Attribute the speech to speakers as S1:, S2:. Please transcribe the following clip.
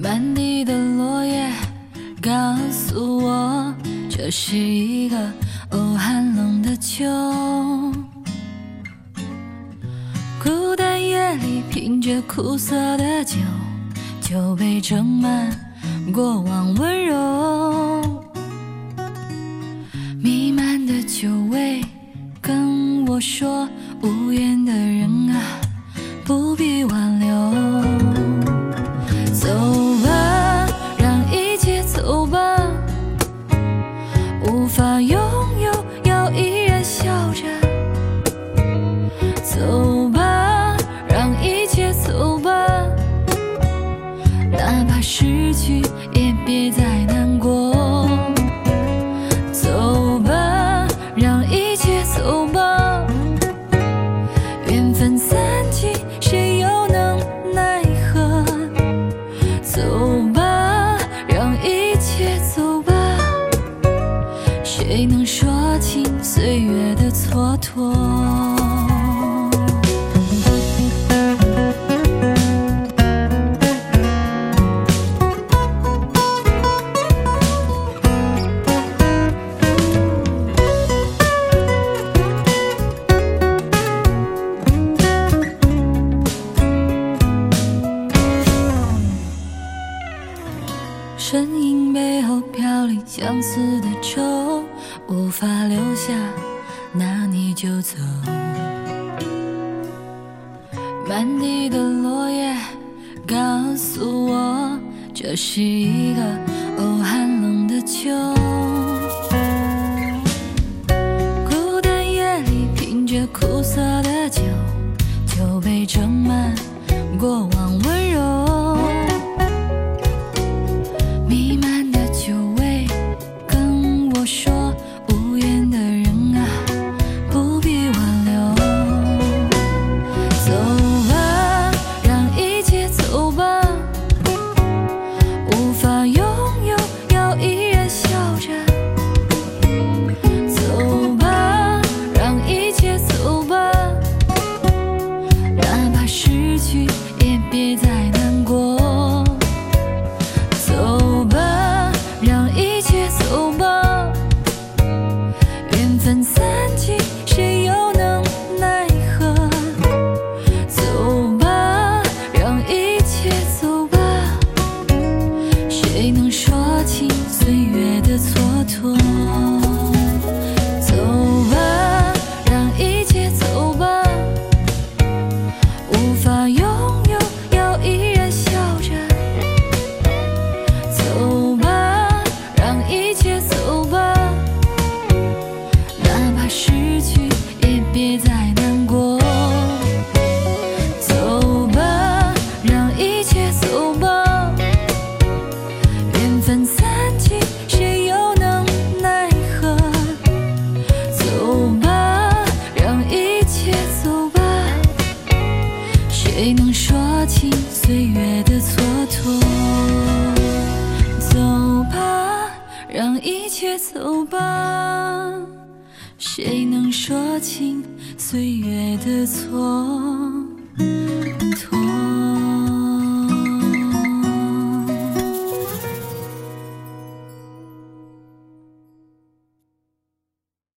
S1: 满地的落叶告诉我，这是一个寒冷的秋。孤单夜里品着苦涩的酒，酒杯盛满过往温柔，弥漫的酒味跟我说，无缘的人啊，不必挽留。走吧，让一切走吧，无法拥有要依然笑着。走吧，让一切走吧，哪怕失去也别再难过。走吧，让一切走吧，缘分散尽谁又能奈何。走吧，让一切走吧，谁能说清岁月的蹉跎。身影背后飘零相思的愁，无法留下，那你就走。满地的落叶告诉我，这是一个寒冷的秋。孤单夜里品着苦涩的酒，酒杯盛满过往温柔。弥漫的酒味跟我说，无缘的人啊，不必挽留。走吧，让一切走吧，无法拥有要依然笑着。走吧，让一切走吧，哪怕失去也别再难过。走吧，让一切走吧，缘分散尽谁又能奈何。走吧，让一切走吧，谁能说清岁月的蹉跎。走吧，让一切走吧，无法拥有要依然笑着。走吧，让一切走吧，哪怕失去也别再难过。走吧，让一切走吧，缘分散尽谁又能奈何。走吧，让一切走吧，谁能说清岁月的蹉跎。走吧，让一切走吧，谁能说清岁月的蹉跎。